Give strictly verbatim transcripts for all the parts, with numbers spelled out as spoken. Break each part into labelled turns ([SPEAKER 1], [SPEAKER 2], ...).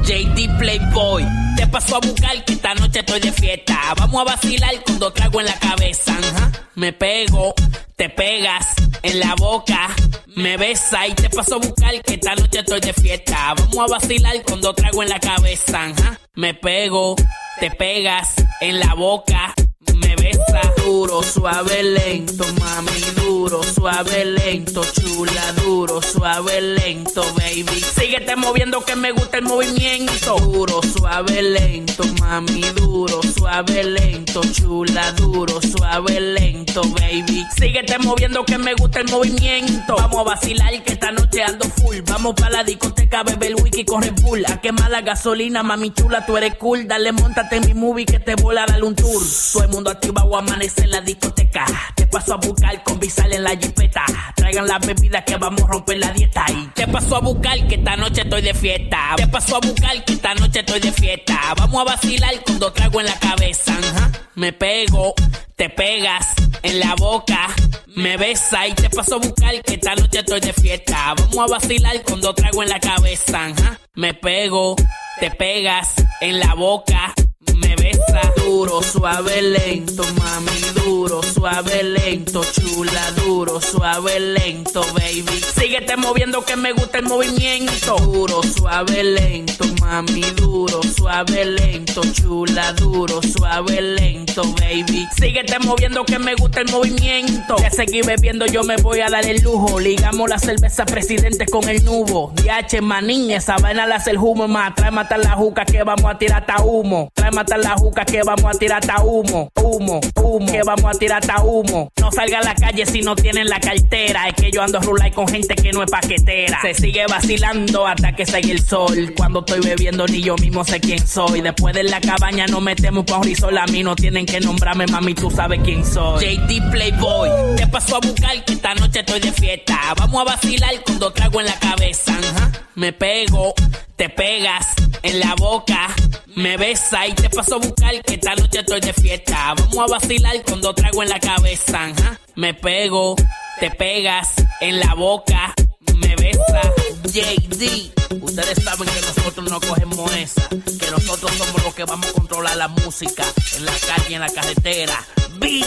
[SPEAKER 1] J D Playboy, te paso a buscar que esta noche estoy de fiesta. Vamos a vacilar con dos tragos en la cabeza. Uh-huh. Me pego, te pegas en la boca, me besa y te paso a buscar que esta noche estoy de fiesta. Vamos a vacilar con dos tragos en la cabeza. Uh-huh. Me pego, te pegas en la boca, me besa. Duro, suave, lento, mami, duro, suave, lento, chula, duro, suave, lento, baby. Síguete moviendo que me gusta el movimiento. Duro, suave, lento, mami, duro, suave, lento, chula, duro, suave, lento, baby. Síguete moviendo que me gusta el movimiento. Vamos a vacilar que esta noche ando full. Vamos pa' la discoteca, beber el wiki con Red Bull. A quemar la gasolina, mami chula, tú eres cool. Dale, montate en mi movie que te voy a dar un tour. Todo el mundo activado, amanece en la discoteca. Te paso a buscar con Bizal en la jipeta. Traigan las bebidas que vamos a romper la dieta. Y te paso a buscar que esta noche estoy de fiesta. Te paso a buscar que esta noche estoy de fiesta. Vamos a vacilar con dos tragos en la cabeza. Uh-huh. Me pego, te pegas en la boca, me besa y te paso a buscar que esta noche estoy de fiesta. Vamos a vacilar con dos tragos en la cabeza. Uh-huh. Me pego, te pegas en la boca, me besa. Duro, suave, lento, mami, duro, suave, lento, chula, duro, suave, lento, baby. Síguete moviendo que me gusta el movimiento. Duro, suave, lento, mami, duro, suave, lento, chula, duro, suave, lento, baby. Síguete moviendo que me gusta el movimiento. De seguir bebiendo yo me voy a dar el lujo. Ligamos la cerveza presidente con el nubo. D H manín, esa vaina la hace el humo más. Trae matar la juca que vamos a tirar hasta humo. Trae matar la juca que vamos a tirar hasta humo. Humo, humo, que vamos a tirar hasta humo. No salga a la calle si no tienen la cartera. Es que yo ando a rular con gente que no es paquetera. Se sigue vacilando hasta que salga el sol. Cuando estoy bebiendo ni yo mismo sé quién soy. Después de la cabaña nos metemos pa' un risol. A mí no tienen que nombrarme, mami, tú sabes quién soy. J D Playboy, te paso a buscar que esta noche estoy de fiesta. Vamos a vacilar con dos tragos en la cabeza. Uh-huh. Me pego, te pegas en la boca, me besa y te paso a buscar que esta noche estoy de fiesta. Vamos a vacilar con dos tragos en la cabeza. Uh-huh. Me pego, te pegas en la boca, me besa. J D, ustedes saben que nosotros no cogemos esa, que nosotros somos los que vamos a controlar la música en la calle, en la carretera. B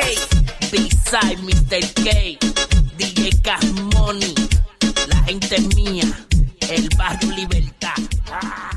[SPEAKER 1] J, B-Side, mister K, D J Cash Money, la gente mía, el barrio Libertad.